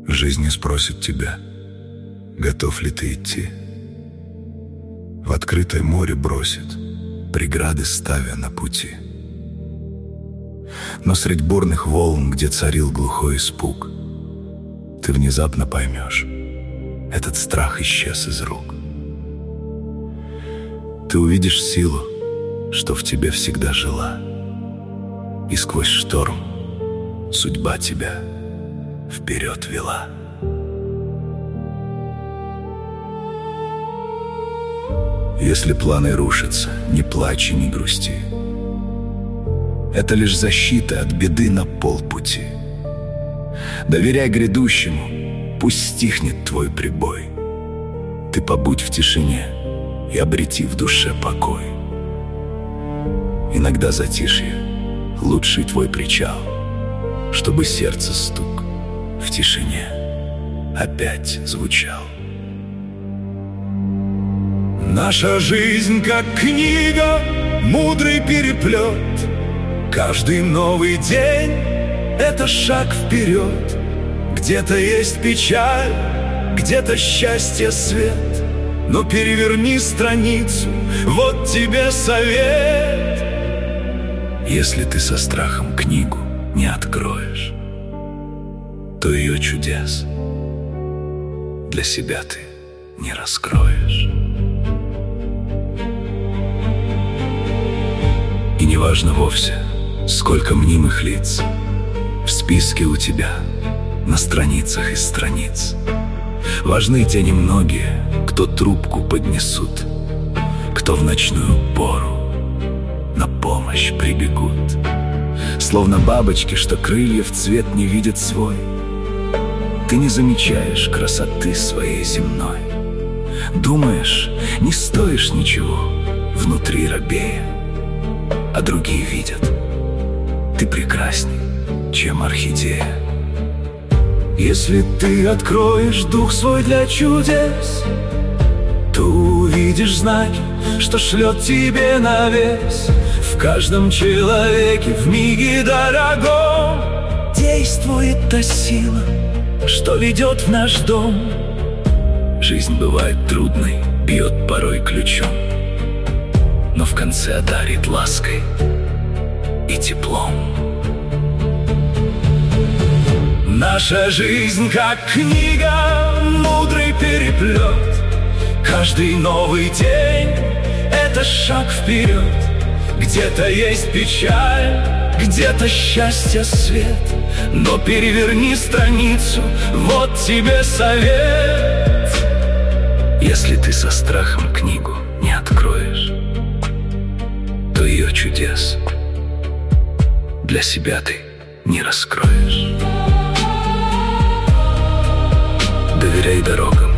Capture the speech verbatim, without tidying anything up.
Жизнь спросит тебя, готов ли ты идти. В открытое море бросит, преграды ставя на пути. Но средь бурных волн, где царил глухой испуг, ты внезапно поймешь, этот страх исчез из рук. Ты увидишь силу, что в тебе всегда жила, и сквозь шторм судьба тебя вперед вела. Если планы рушатся, не плачь и не грусти. Это лишь защита от беды на полпути. Доверяй грядущему, пусть стихнет твой прибой. Ты побудь в тишине и обрети в душе покой. Иногда затишье — лучший твой причал, чтобы сердце стук в тишине опять звучал. Наша жизнь как книга, мудрый переплет. Каждый новый день — это шаг вперед. Где-то есть печаль, где-то счастье, свет. Но переверни страницу, вот тебе совет. Если ты со страхом книгу не откроешь, то ее чудес для себя ты не раскроешь. И не важно вовсе, сколько мнимых лиц в списке у тебя, на страницах из страниц. Важны те немногие, кто трубку поднесут, кто в ночную пору на помощь прибегут. Словно бабочки, что крылья в цвет не видят свой, ты не замечаешь красоты своей земной. Думаешь, не стоишь ничего внутри робея, а другие видят, ты прекрасней, чем орхидея. Если ты откроешь дух свой для чудес, то увидишь знаки, что шлет тебе навес. В каждом человеке в миге дорогом действует та сила, что ведет в наш дом. Жизнь бывает трудной, бьет порой ключом, но в конце одарит лаской и теплом. Наша жизнь как книга, мудрый переплет. Каждый новый день — это шаг вперед. Где-то есть печаль, где-то счастье, свет. Но переверни страницу, вот тебе совет. Если ты со страхом книгу не откроешь, то ее чудес для себя ты не раскроешь. Доверяй дорогам,